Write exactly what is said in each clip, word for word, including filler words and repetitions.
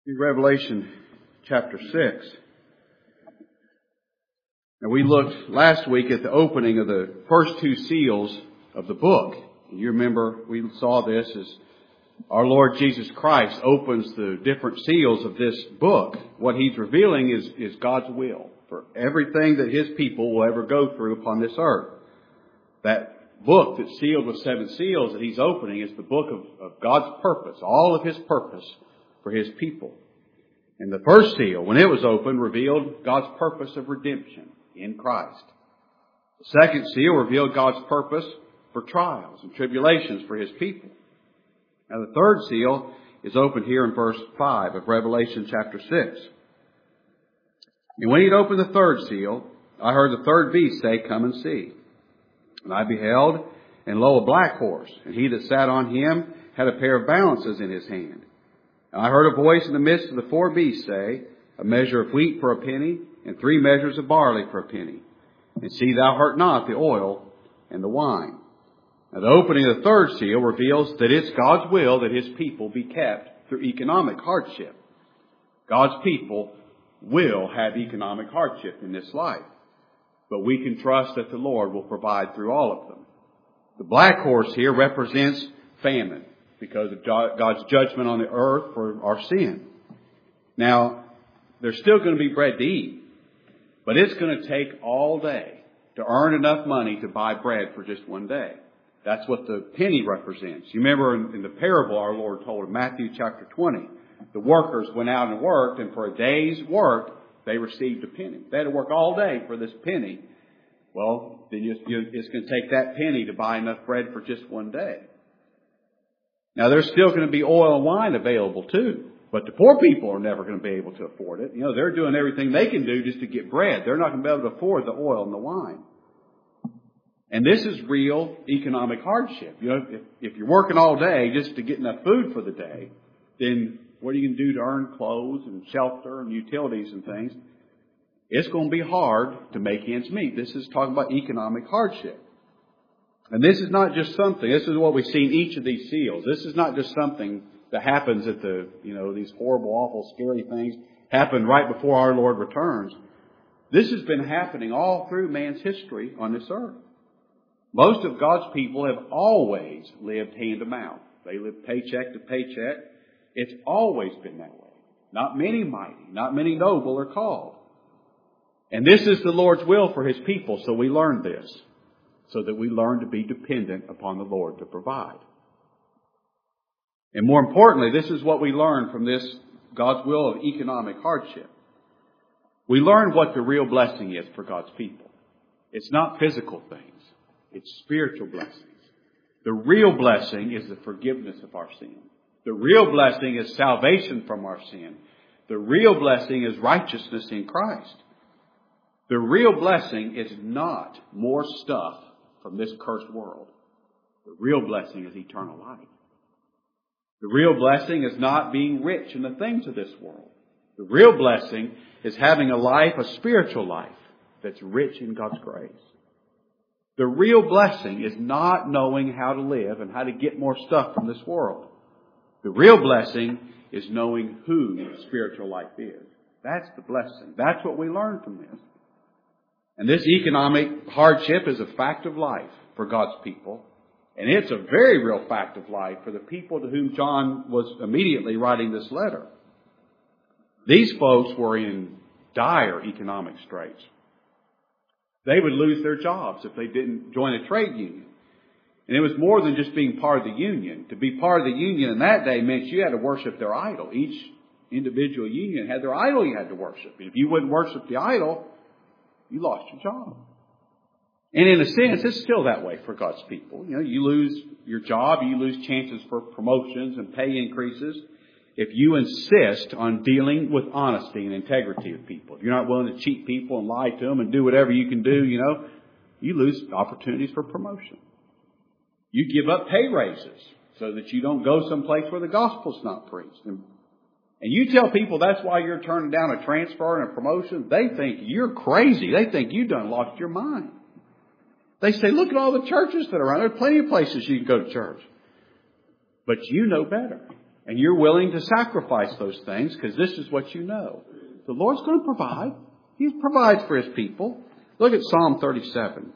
In Revelation chapter six. Now we looked last week at the opening of the first two seals of the book. You remember we saw this as our Lord Jesus Christ opens the different seals of this book. What He's revealing is, is God's will for everything that His people will ever go through upon this earth. That book that's sealed with seven seals that He's opening is the book of, of God's purpose, all of His purpose for His people. And the first seal, when it was opened, revealed God's purpose of redemption in Christ. The second seal revealed God's purpose for trials and tribulations for His people. Now the third seal is opened here in verse five of Revelation chapter six. And when He'd opened the third seal, I heard the third beast say, "Come and see." And I beheld, and lo, a black horse, and he that sat on him had a pair of balances in his hand. And I heard a voice in the midst of the four beasts say, "A measure of wheat for a penny, and three measures of barley for a penny. And see thou hurt not the oil and the wine." Now the opening of the third seal reveals that it's God's will that His people be kept through economic hardship. God's people will have economic hardship in this life. But we can trust that the Lord will provide through all of them. The black horse here represents famine because of God's judgment on the earth for our sin. Now, there's still going to be bread to eat, but it's going to take all day to earn enough money to buy bread for just one day. That's what the penny represents. You remember in, in the parable our Lord told in Matthew chapter twenty, the workers went out and worked, and for a day's work, they received a penny. They had to work all day for this penny. Well, then you, you, it's going to take that penny to buy enough bread for just one day. Now, there's still going to be oil and wine available too. But the poor people are never going to be able to afford it. You know, they're doing everything they can do just to get bread. They're not going to be able to afford the oil and the wine. And this is real economic hardship. You know, if, if you're working all day just to get enough food for the day, then what are you going to do to earn clothes and shelter and utilities and things? It's going to be hard to make ends meet. This is talking about economic hardship. And this is not just something, this is what we see in each of these seals. This is not just something that happens at the, you know, these horrible, awful, scary things happen right before our Lord returns. This has been happening all through man's history on this earth. Most of God's people have always lived hand to mouth. They live paycheck to paycheck. It's always been that way. Not many mighty, not many noble are called. And this is the Lord's will for His people, so we learn this, so that we learn to be dependent upon the Lord to provide. And more importantly, this is what we learn from this God's will of economic hardship. We learn what the real blessing is for God's people. It's not physical things. It's spiritual blessings. The real blessing is the forgiveness of our sin. The real blessing is salvation from our sin. The real blessing is righteousness in Christ. The real blessing is not more stuff from this cursed world. The real blessing is eternal life. The real blessing is not being rich in the things of this world. The real blessing is having a life, a spiritual life, that's rich in God's grace. The real blessing is not knowing how to live and how to get more stuff from this world. The real blessing is knowing who spiritual life is. That's the blessing. That's what we learn from this. And this economic hardship is a fact of life for God's people. And it's a very real fact of life for the people to whom John was immediately writing this letter. These folks were in dire economic straits. They would lose their jobs if they didn't join a trade union. And it was more than just being part of the union. To be part of the union in that day meant you had to worship their idol. Each individual union had their idol you had to worship. If you wouldn't worship the idol, you lost your job. And in a sense, it's still that way for God's people. You know, you lose your job, you lose chances for promotions and pay increases if you insist on dealing with honesty and integrity with people. If you're not willing to cheat people and lie to them and do whatever you can do, you know, you lose opportunities for promotion. You give up pay raises so that you don't go someplace where the gospel's not preached. And, and you tell people that's why you're turning down a transfer and a promotion, they think you're crazy. They think you done lost your mind. They say, look at all the churches that are around. There are plenty of places you can go to church. But you know better. And you're willing to sacrifice those things because this is what you know. The Lord's going to provide. He provides for His people. Look at Psalm thirty-seven.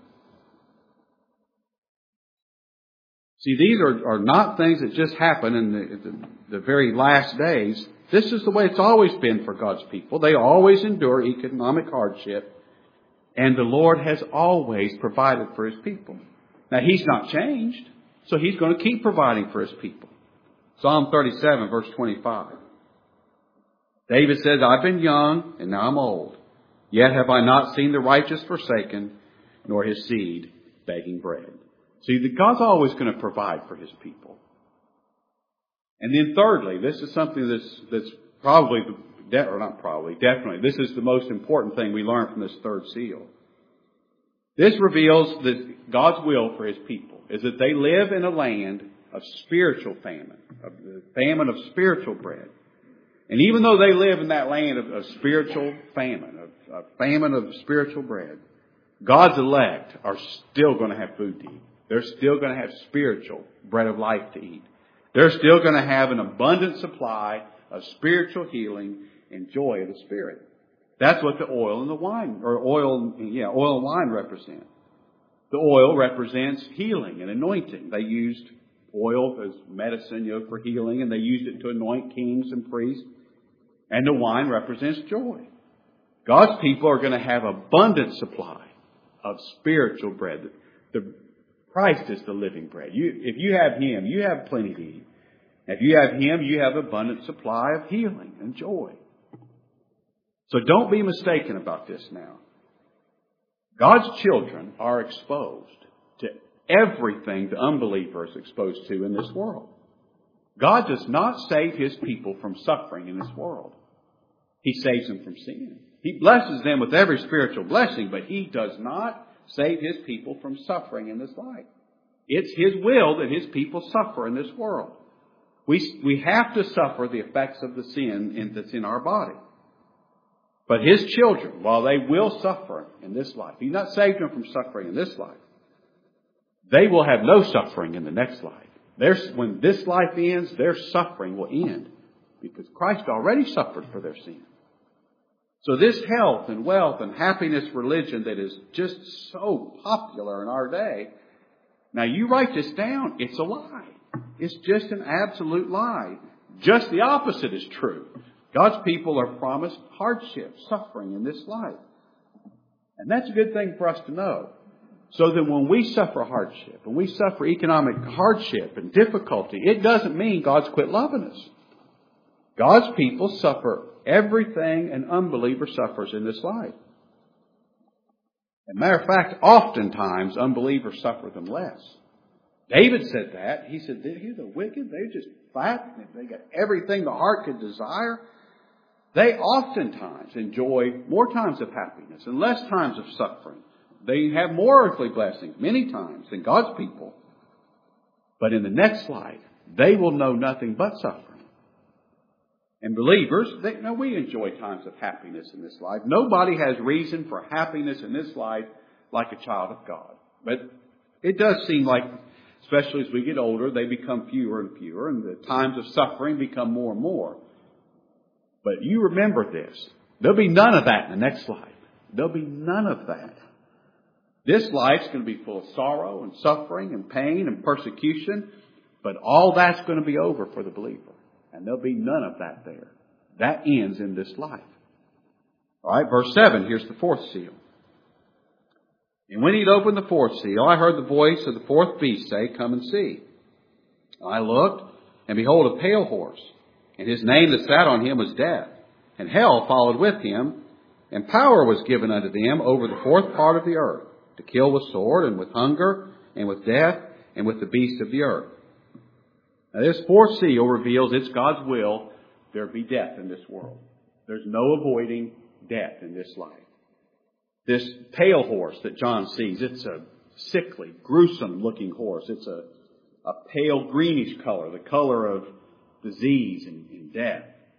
See, these are, are not things that just happen in the, the, the very last days. This is the way it's always been for God's people. They always endure economic hardship. And the Lord has always provided for His people. Now, He's not changed. So He's going to keep providing for His people. Psalm thirty-seven, verse twenty-five. David says, I've been young and now I'm old. Yet have I not seen the righteous forsaken, nor his seed begging bread. See, that God's always going to provide for His people. And then thirdly, this is something that's, that's probably, or not probably, definitely, this is the most important thing we learn from this third seal. This reveals that God's will for His people is that they live in a land of spiritual famine, of the famine of spiritual bread. And even though they live in that land of, of spiritual famine, of, of famine of spiritual bread, God's elect are still going to have food to eat. They're still going to have spiritual bread of life to eat. They're still going to have an abundant supply of spiritual healing and joy of the Spirit. That's what the oil and the wine, or oil, yeah, oil and wine represent. The oil represents healing and anointing. They used oil as medicine, you know, for healing, and they used it to anoint kings and priests. And the wine represents joy. God's people are going to have abundant supply of spiritual bread. The Christ is the living bread. You, if you have Him, you have plenty to eat. If you have Him, you have abundant supply of healing and joy. So don't be mistaken about this now. God's children are exposed to everything the unbeliever is exposed to in this world. God does not save His people from suffering in this world. He saves them from sin. He blesses them with every spiritual blessing, but He does not save His people from suffering in this life. It's His will that His people suffer in this world. We, we have to suffer the effects of the sin in, that's in our body. But His children, while they will suffer in this life, He's not saved them from suffering in this life. They will have no suffering in the next life. There's, when this life ends, their suffering will end because Christ already suffered for their sin. So this health and wealth and happiness religion that is just so popular in our day, now you write this down, it's a lie. It's just an absolute lie. Just the opposite is true. God's people are promised hardship, suffering in this life. And that's a good thing for us to know. So that when we suffer hardship, when we suffer economic hardship and difficulty, it doesn't mean God's quit loving us. God's people suffer everything an unbeliever suffers in this life. As a matter of fact, oftentimes unbelievers suffer them less. David said that. He said, here's the wicked. They're just fat. They got everything the heart could desire. They oftentimes enjoy more times of happiness and less times of suffering. They have more earthly blessings many times than God's people. But in the next life, they will know nothing but suffering. And believers, they, now we enjoy times of happiness in this life. Nobody has reason for happiness in this life like a child of God. But it does seem like, especially as we get older, they become fewer and fewer, and the times of suffering become more and more. But you remember this. There'll be none of that in the next life. There'll be none of that. This life's going to be full of sorrow and suffering and pain and persecution, but all that's going to be over for the believer. And there'll be none of that there. That ends in this life. All right, verse seven, here's the fourth seal. And when he'd opened the fourth seal, I heard the voice of the fourth beast say, "Come and see." I looked, and behold, a pale horse, and his name that sat on him was Death, and hell followed with him, and power was given unto them over the fourth part of the earth, to kill with sword, and with hunger, and with death, and with the beasts of the earth. Now this fourth seal reveals it's God's will there be death in this world. There's no avoiding death in this life. This pale horse that John sees, it's a sickly, gruesome looking horse. It's a, a pale greenish color, the color of disease and, and death.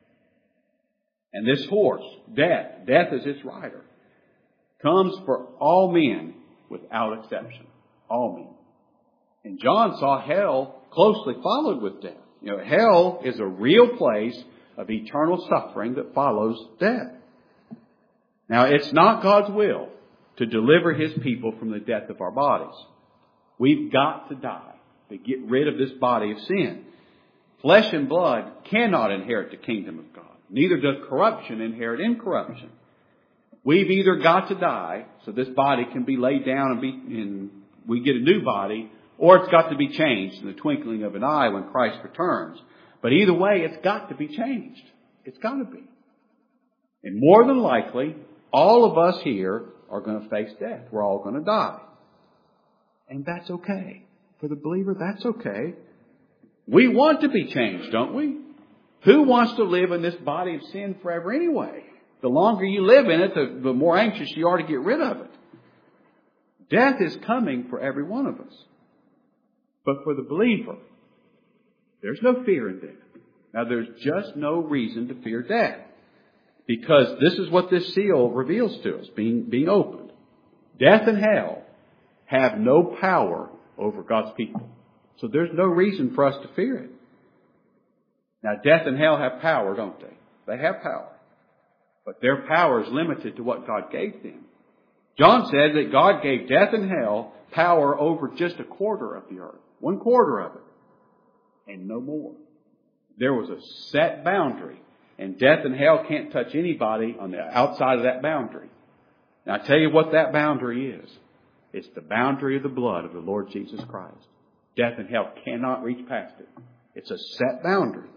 And this horse, death, death is its rider, comes for all men without exception. All men. And John saw hell closely followed with death. You know, hell is a real place of eternal suffering that follows death. Now, it's not God's will to deliver His people from the death of our bodies. We've got to die to get rid of this body of sin. Flesh and blood cannot inherit the kingdom of God. Neither does corruption inherit incorruption. We've either got to die so this body can be laid down and, be, and we get a new body, or it's got to be changed in the twinkling of an eye when Christ returns. But either way, it's got to be changed. It's got to be. And more than likely, all of us here are going to face death. We're all going to die. And that's okay. For the believer, that's okay. We want to be changed, don't we? Who wants to live in this body of sin forever anyway? The longer you live in it, the, the more anxious you are to get rid of it. Death is coming for every one of us. But for the believer, there's no fear in death. Now, there's just no reason to fear death. Because this is what this seal reveals to us, being, being opened. Death and hell have no power over God's people. So there's no reason for us to fear it. Now, death and hell have power, don't they? They have power. But their power is limited to what God gave them. John said that God gave death and hell power over just a quarter of the earth. One quarter of it. And no more. There was a set boundary. And death and hell can't touch anybody on the outside of that boundary. Now, I tell you what that boundary is. It's the boundary of the blood of the Lord Jesus Christ. Death and hell cannot reach past it. It's a set boundary.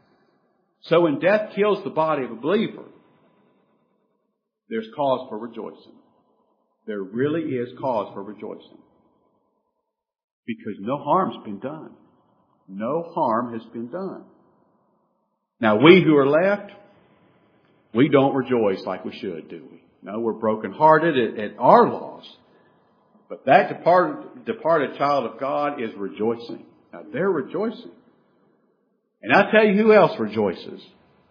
So when death kills the body of a believer, there's cause for rejoicing. There really is cause for rejoicing. Because no harm's been done. No harm has been done. Now, we who are left, we don't rejoice like we should, do we? No, we're brokenhearted at, at our loss. But that departed, departed child of God is rejoicing. Now, they're rejoicing. And I tell you who else rejoices.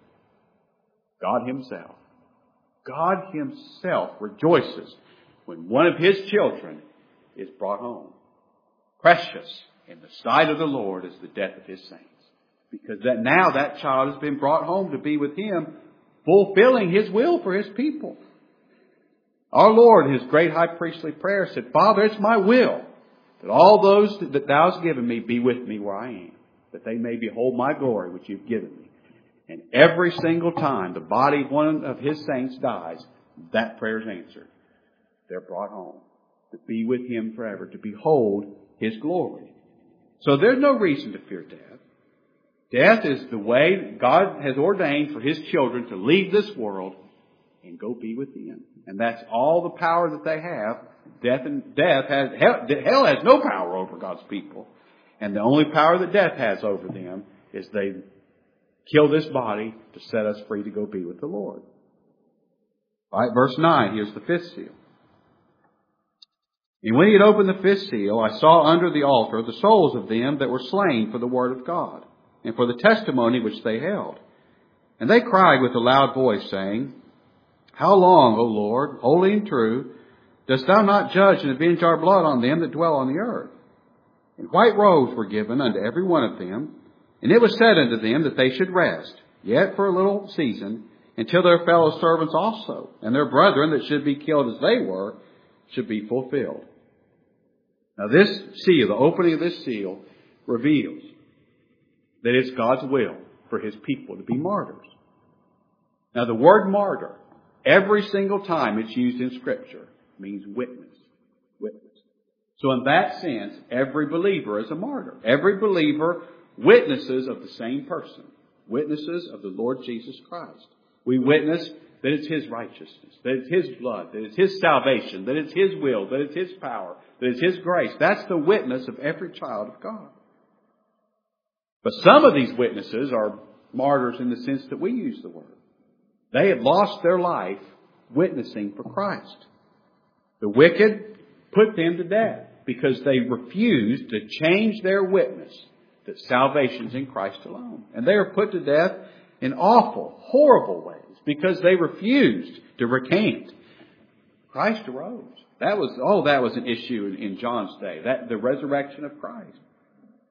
God Himself. God Himself rejoices when one of His children is brought home. Precious in the sight of the Lord is the death of His saints. Because that now that child has been brought home to be with Him, fulfilling His will for His people. Our Lord, in His great high priestly prayer, said, Father, it's my will that all those that Thou hast given me be with me where I am, that they may behold my glory which You've given me. And every single time the body of one of His saints dies, that prayer is answered. They're brought home to be with Him forever, to behold His glory. So there's no reason to fear death. Death is the way God has ordained for His children to leave this world and go be with Him. And that's all the power that they have. Death and death has hell, hell has no power over God's people. And the only power that death has over them is they kill this body to set us free to go be with the Lord. All right, verse nine, here's the fifth seal. And when He had opened the fifth seal, I saw under the altar the souls of them that were slain for the word of God, and for the testimony which they held. And they cried with a loud voice, saying, How long, O Lord, holy and true, dost Thou not judge and avenge our blood on them that dwell on the earth? And white robes were given unto every one of them, and it was said unto them that they should rest, yet for a little season, until their fellow servants also, and their brethren that should be killed as they were, should be fulfilled. Now this seal, the opening of this seal, reveals that it's God's will for His people to be martyrs. Now the word martyr, every single time it's used in Scripture, means witness. Witness. So in that sense, every believer is a martyr. Every believer witnesses of the same person. Witnesses of the Lord Jesus Christ. We witness that it's His righteousness, that it's His blood, that it's His salvation, that it's His will, that it's His power, that it's His grace. That's the witness of every child of God. But some of these witnesses are martyrs in the sense that we use the word. They have lost their life witnessing for Christ. The wicked put them to death because they refused to change their witness that salvation's in Christ alone. And they are put to death in awful, horrible ways because they refused to recant. Christ arose. That was, oh, that was an issue in, in John's day. That, the resurrection of Christ.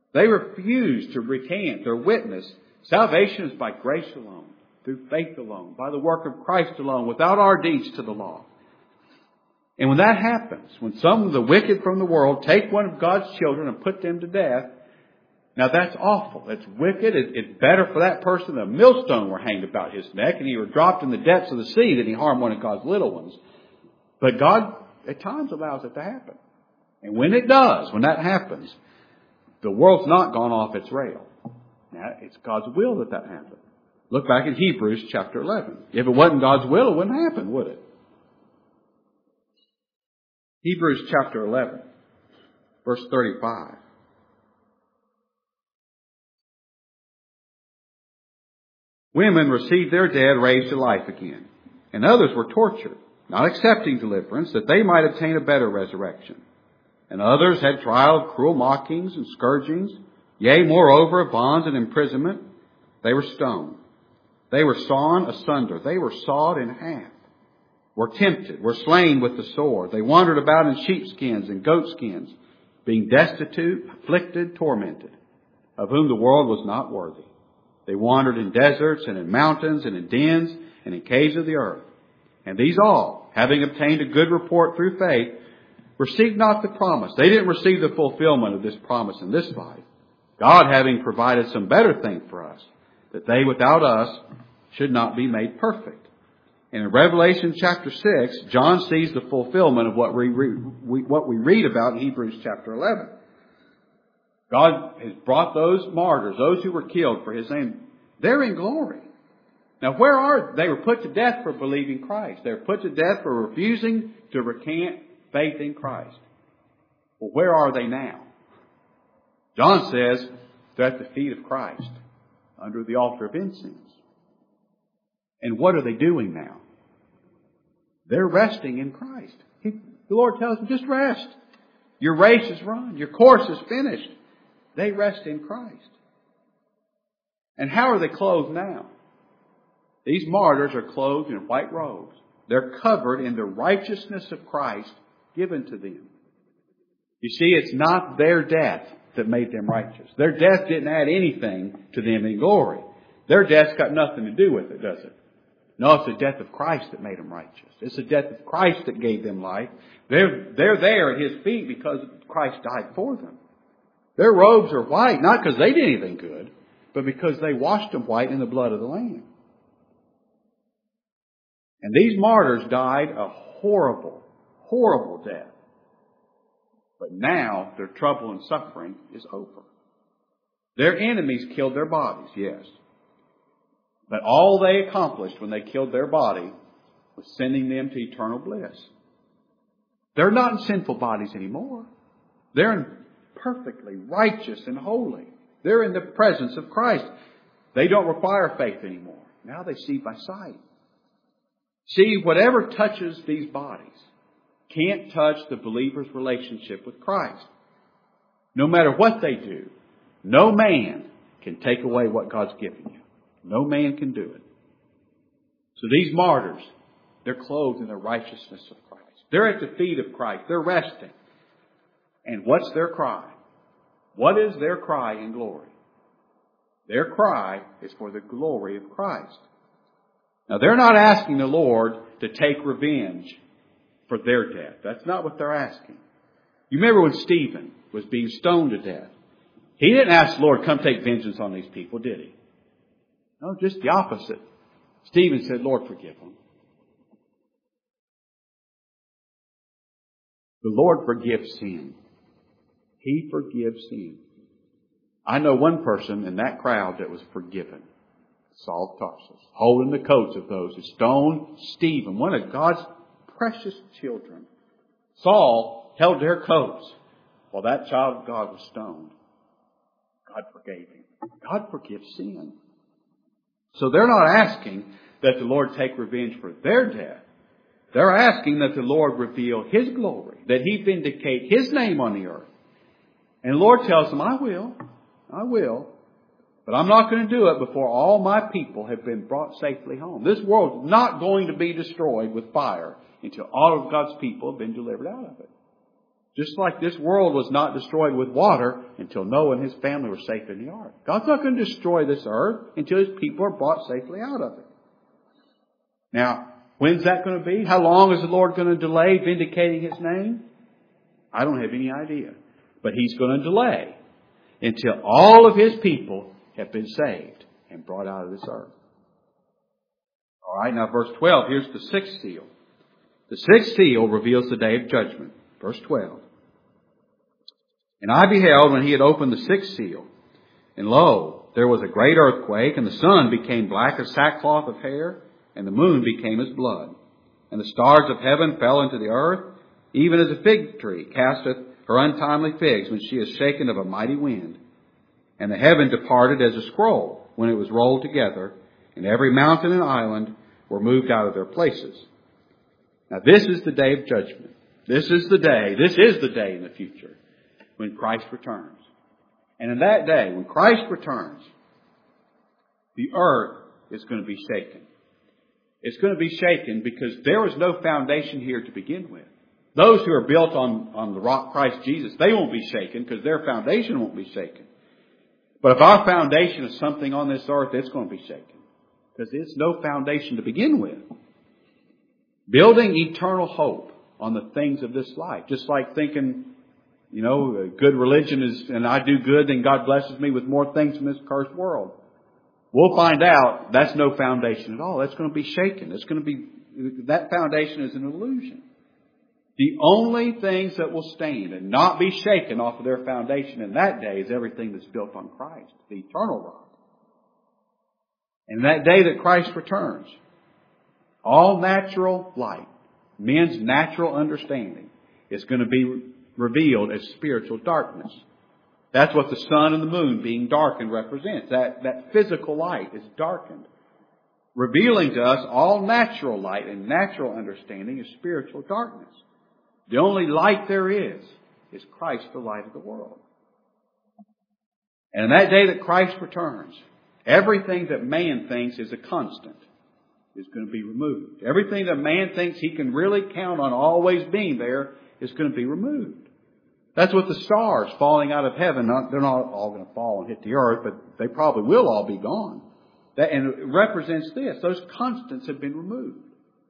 They refuse to recant their witness. Salvation is by grace alone, through faith alone, by the work of Christ alone, without our deeds to the law. And when that happens, when some of the wicked from the world take one of God's children and put them to death, now that's awful. That's wicked. It, it's better for that person that a millstone were hanged about his neck and he were dropped in the depths of the sea than he harmed one of God's little ones. But God at times allows it to happen. And when it does, when that happens, the world's not gone off its rail. Now, it's God's will that that happen. Look back at Hebrews chapter eleven. If it wasn't God's will, it wouldn't happen, would it? Hebrews chapter eleven, verse thirty-five. Women received their dead raised to life again, and others were tortured, not accepting deliverance, that they might obtain a better resurrection. And others had trial of cruel mockings and scourgings, yea, moreover, of bonds and imprisonment. They were stoned. They were sawn asunder. They were sawed in half. Were tempted, were slain with the sword. They wandered about in sheepskins and goatskins, being destitute, afflicted, tormented, of whom the world was not worthy. They wandered in deserts and in mountains and in dens and in caves of the earth. And these all, having obtained a good report through faith, received not the promise. They didn't receive the fulfillment of this promise in this life. God having provided some better thing for us, that they without us should not be made perfect. And in Revelation chapter six, John sees the fulfillment of what we, re- we, what we read about in Hebrews chapter eleven. God has brought those martyrs, those who were killed for His name. They're in glory. Now where are they? They were put to death for believing Christ. They were put to death for refusing to recant faith in Christ. Well, where are they now? John says they're at the feet of Christ, under the altar of incense. And what are they doing now? They're resting in Christ. He, the Lord tells them, just rest. Your race is run. Your course is finished. They rest in Christ. And how are they clothed now? These martyrs are clothed in white robes. They're covered in the righteousness of Christ given to them. You see, it's not their death that made them righteous. Their death didn't add anything to them in glory. Their death's got nothing to do with it, does it? No, it's the death of Christ that made them righteous. It's the death of Christ that gave them life. They're, they're there at His feet because Christ died for them. Their robes are white, not because they did anything good, but because they washed them white in the blood of the Lamb. And these martyrs died a horrible, horrible death. But now their trouble and suffering is over. Their enemies killed their bodies, yes. But all they accomplished when they killed their body was sending them to eternal bliss. They're not in sinful bodies anymore. They're in perfectly righteous and holy. They're in the presence of Christ. They don't require faith anymore. Now they see by sight. See, whatever touches these bodies can't touch the believer's relationship with Christ. No matter what they do, no man can take away what God's given you. No man can do it. So these martyrs, they're clothed in the righteousness of Christ. They're at the feet of Christ. They're resting. And what's their cry? What is their cry in glory? Their cry is for the glory of Christ. Now, they're not asking the Lord to take revenge for their death. That's not what they're asking. You remember when Stephen was being stoned to death? He didn't ask the Lord, come take vengeance on these people, did he? No, just the opposite. Stephen said, Lord, forgive them. The Lord forgives sin. He forgives sin. I know one person in that crowd that was forgiven. Saul of Tarsus, holding the coats of those who stoned Stephen, one of God's precious children. Saul held their coats while that child of God was stoned. God forgave him. God forgives sin. So they're not asking that the Lord take revenge for their death. They're asking that the Lord reveal His glory, that He vindicate His name on the earth. And the Lord tells them, I will, I will. But I'm not going to do it before all my people have been brought safely home. This world is not going to be destroyed with fire until all of God's people have been delivered out of it. Just like this world was not destroyed with water until Noah and his family were safe in the ark. God's not going to destroy this earth until His people are brought safely out of it. Now, when's that going to be? How long is the Lord going to delay vindicating His name? I don't have any idea. But He's going to delay until all of His people have been saved and brought out of this earth. All right, now verse twelve, here's the sixth seal. The sixth seal reveals the day of judgment. Verse twelve. And I beheld when He had opened the sixth seal, and lo, there was a great earthquake, and the sun became black as sackcloth of hair, and the moon became as blood. And the stars of heaven fell into the earth, even as a fig tree casteth her untimely figs when she is shaken of a mighty wind. And the heaven departed as a scroll when it was rolled together, and every mountain and island were moved out of their places. Now this is the day of judgment. This is the day, this is the day in the future when Christ returns. And in that day, when Christ returns, the earth is going to be shaken. It's going to be shaken because there was no foundation here to begin with. Those who are built on, on the rock Christ Jesus, they won't be shaken because their foundation won't be shaken. But if our foundation is something on this earth, it's going to be shaken because it's no foundation to begin with. Building eternal hope on the things of this life. Just like thinking, you know, a good religion is, and I do good, then God blesses me with more things from this cursed world. We'll find out that's no foundation at all. That's going to be shaken. It's going to be, that foundation is an illusion. The only things that will stand and not be shaken off of their foundation in that day is everything that's built on Christ, the eternal rock. And that day that Christ returns, all natural light, men's natural understanding, is going to be revealed as spiritual darkness. That's what the sun and the moon being darkened represents. That, that physical light is darkened, revealing to us all natural light and natural understanding is spiritual darkness. The only light there is, is Christ, the light of the world. And in that day that Christ returns, everything that man thinks is a constant is going to be removed. Everything that man thinks he can really count on always being there is going to be removed. That's what the stars falling out of heaven, they're not all going to fall and hit the earth, but they probably will all be gone. That, and it represents this. Those constants have been removed.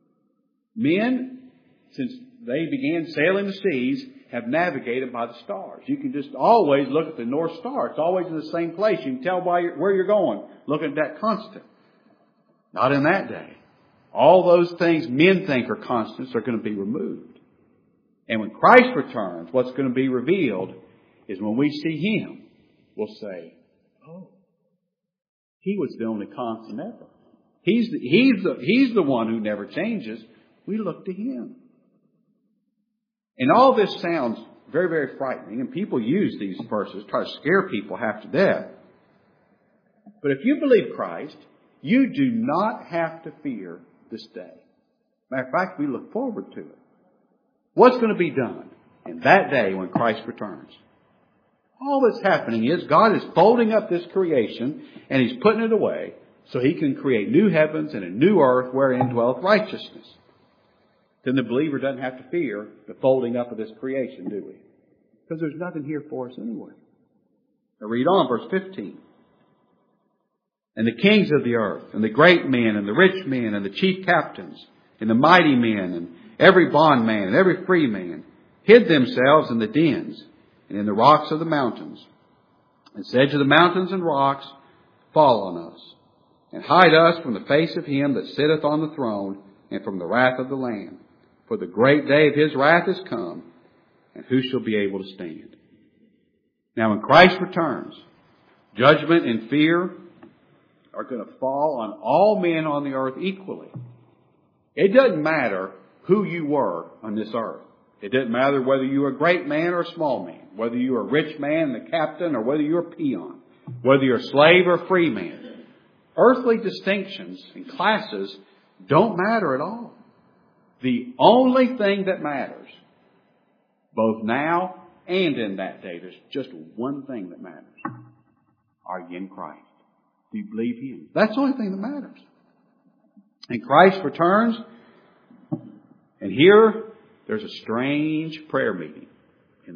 Men, since they began sailing the seas, have navigated by the stars. You can just always look at the North Star. It's always in the same place. You can tell why you're, where you're going. Look at that constant. Not in that day. All those things men think are constants are going to be removed. And when Christ returns, what's going to be revealed is when we see Him, we'll say, oh, He was the only constant ever. He's the, he's the, he's the one who never changes. We look to Him. And all this sounds very, very frightening. And people use these verses to try to scare people half to death. But if you believe Christ, you do not have to fear this day. Matter of fact, we look forward to it. What's going to be done in that day when Christ returns? All that's happening is God is folding up this creation and He's putting it away so He can create new heavens and a new earth wherein dwelleth righteousness. Then the believer doesn't have to fear the folding up of this creation, do we? Because there's nothing here for us anyway. Now read on, verse fifteen. And the kings of the earth, and the great men, and the rich men, and the chief captains, and the mighty men, and every bondman, and every free man, hid themselves in the dens, and in the rocks of the mountains, and said to the mountains and rocks, fall on us, and hide us from the face of Him that sitteth on the throne, and from the wrath of the Lamb. For the great day of His wrath is come, and who shall be able to stand? Now when Christ returns, judgment and fear are going to fall on all men on the earth equally. It doesn't matter who you were on this earth. It doesn't matter whether you were a great man or a small man, whether you were a rich man, the captain, or whether you're a peon, whether you're a slave or a free man. Earthly distinctions and classes don't matter at all. The only thing that matters, both now and in that day, there's just one thing that matters. Are you in Christ? Do you believe Him? That's the only thing that matters. And Christ returns, and here there's a strange prayer meeting.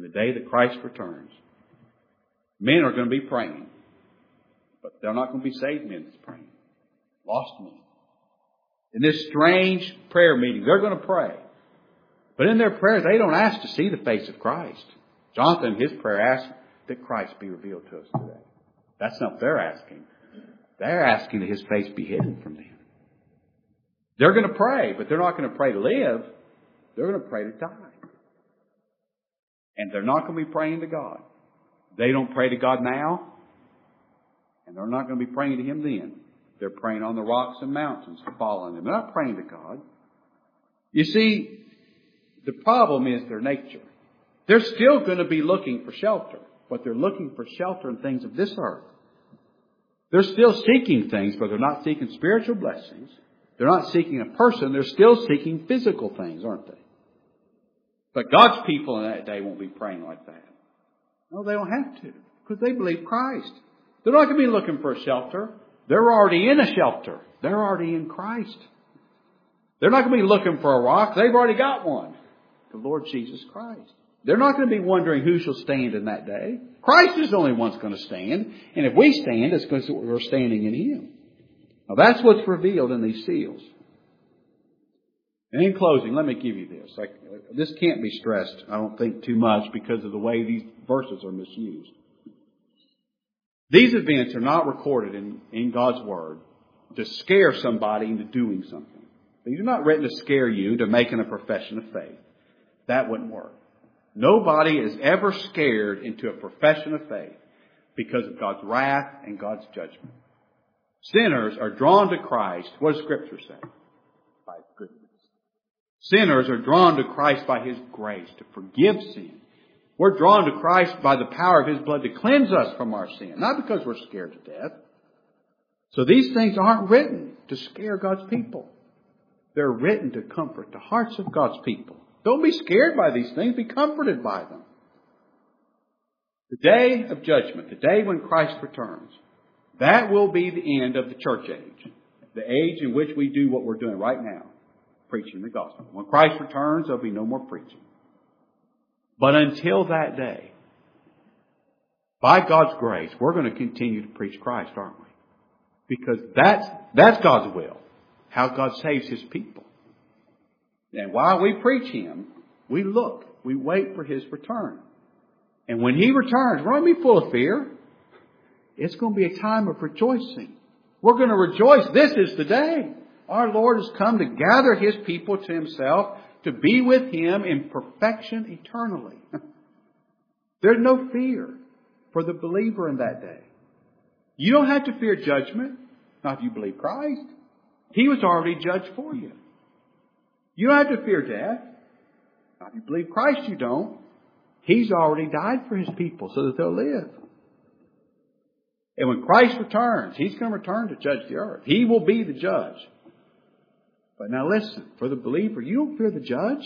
the day that Christ returns, men are going to be praying. But they're not going to be saved men that's praying. Lost men. In this strange prayer meeting, they're going to pray. But in their prayer, they don't ask to see the face of Christ. Jonathan, in his prayer, asked that Christ be revealed to us today. That's not what they're asking. They're asking that His face be hidden from them. They're going to pray, but they're not going to pray to live. They're going to pray to die. And they're not going to be praying to God. They don't pray to God now, and they're not going to be praying to Him then. They're praying on the rocks and mountains to fall on them. They're not praying to God. You see, the problem is their nature. They're still going to be looking for shelter, but they're looking for shelter in things of this earth. They're still seeking things, but they're not seeking spiritual blessings. They're not seeking a person. They're still seeking physical things, aren't they? But God's people in that day won't be praying like that. No, they don't have to, because they believe Christ. They're not going to be looking for a shelter. They're already in a shelter. They're already in Christ. They're not going to be looking for a rock. They've already got one. The Lord Jesus Christ. They're not going to be wondering who shall stand in that day. Christ is the only one that's going to stand. And if we stand, it's because we're standing in Him. Now that's what's revealed in these seals. And in closing, let me give you this. Like, this can't be stressed, I don't think, too much because of the way these verses are misused. These events are not recorded in, in God's Word to scare somebody into doing something. These are not written to scare you to making a profession of faith. That wouldn't work. Nobody is ever scared into a profession of faith because of God's wrath and God's judgment. Sinners are drawn to Christ. What does Scripture say? By goodness. Sinners are drawn to Christ by His grace to forgive sin. We're drawn to Christ by the power of His blood to cleanse us from our sin, not because we're scared to death. So these things aren't written to scare God's people. They're written to comfort the hearts of God's people. Don't be scared by these things. Be comforted by them. The day of judgment, the day when Christ returns, that will be the end of the church age. The age in which we do what we're doing right now, preaching the gospel. When Christ returns, there'll be no more preaching. But until that day, by God's grace, we're going to continue to preach Christ, aren't we? Because that's, that's God's will. How God saves His people. And while we preach Him, we look, we wait for His return. And when He returns, we're not going to be full of fear. It's going to be a time of rejoicing. We're going to rejoice. This is the day. Our Lord has come to gather His people to Himself, to be with Him in perfection eternally. There's no fear for the believer in that day. You don't have to fear judgment. Not if you believe Christ. He was already judged for you. You don't have to fear death. Not if you believe Christ, you don't. He's already died for His people so that they'll live. And when Christ returns, He's going to return to judge the earth. He will be the judge. But now listen, for the believer, you don't fear the judge.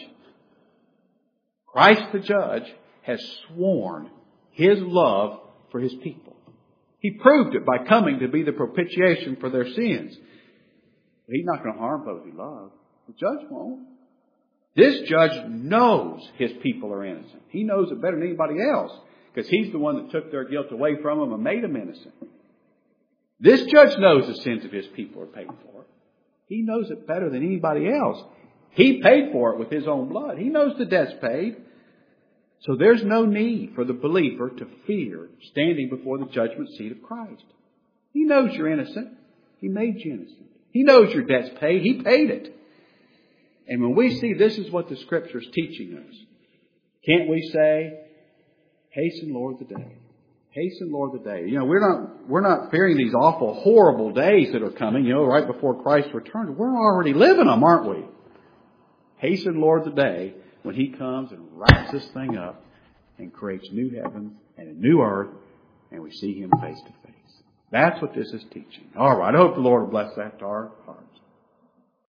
Christ the judge has sworn His love for His people. He proved it by coming to be the propitiation for their sins. But He's not going to harm those He loves. The judge won't. This judge knows His people are innocent. He knows it better than anybody else because He's the one that took their guilt away from them and made them innocent. This judge knows the sins of His people are paid for. He knows it better than anybody else. He paid for it with His own blood. He knows the debt's paid. So there's no need for the believer to fear standing before the judgment seat of Christ. He knows you're innocent. He made you innocent. He knows your debt's paid. He paid it. And when we see this is what the Scripture is teaching us, can't we say, hasten, Lord, the day. Hasten, Lord, the day. You know, we're not, we're not fearing these awful, horrible days that are coming, you know, right before Christ returns. We're already living them, aren't we? Hasten, Lord, the day when He comes and wraps this thing up and creates new heavens and a new earth and we see Him face to face. That's what this is teaching. All right. I hope the Lord will bless that to our heart.